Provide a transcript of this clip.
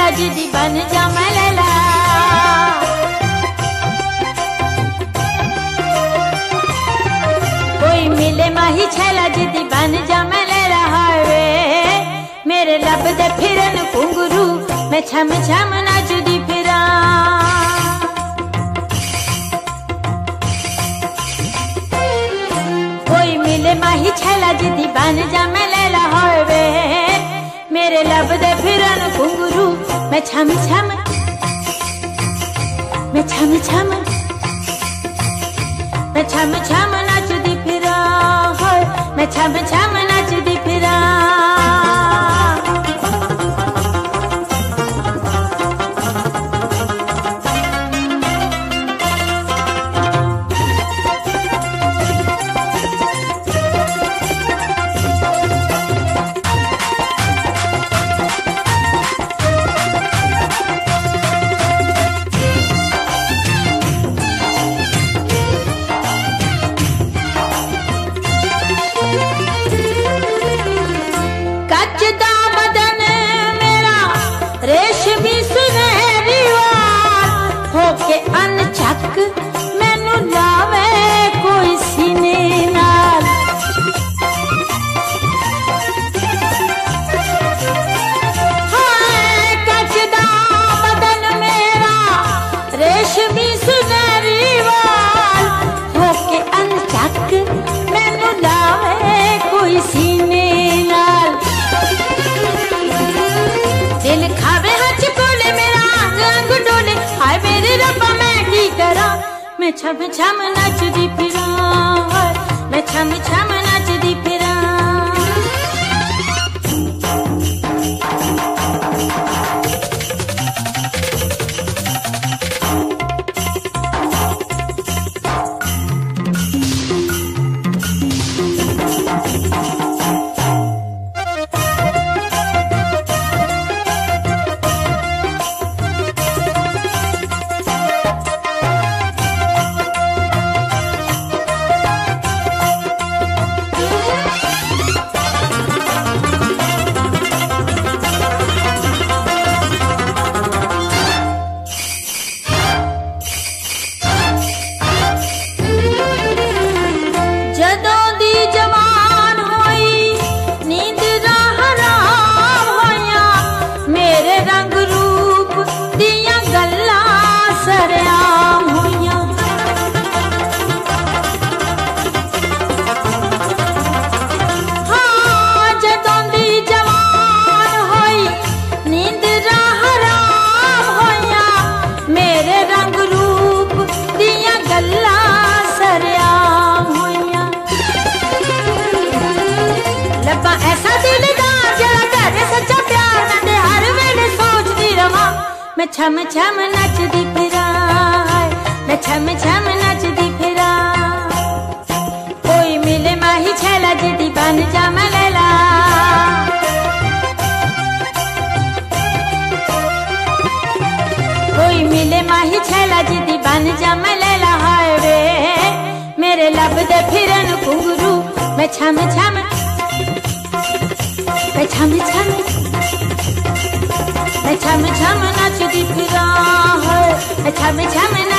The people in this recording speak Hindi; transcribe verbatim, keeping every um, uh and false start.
छैला जिदी बन जा मैं लैला। कोई मिले माही छैला जिदी बन जा मैं लैला। हावे मेरे लब दे फिरन घुंगरू मैं छम छम नचदी फिरा। कोई मिले माही छैला जिदी बन जा मैं लैला। हावे मेरे लब दे फिरन घुंगरू मैं छम छम मैं छम छम मैं छम छम नचदी फिरा। हाय मैं छम छम नचदी फिरा। अनचक मैनू लावे कोई सीने नाल। हाय कचदा बदन मेरा रेशमी सुनहरी वाल। होके अनचक मैनू लावे कोई सीने नाल। दिल खावे हच बोले मेरा अंग अंग डोले। हाय मेरे रब्बा मैं छम छम नचदी फिरा। मैं छम छम नचदी फिरा। मैं छम छम नचदी फिरा। मैं छम छम नचदी फिरा। कोई मिले माही छैला जिदी बन जा मैं लैला। कोई मिले माही छैला जिदी बन जा मैं लैला। हाय वे मेरे लब दे फिरन घुंगरू मैं छम छम मैं छम छम मैं छम छम नचदी फिरा। मैं छम छम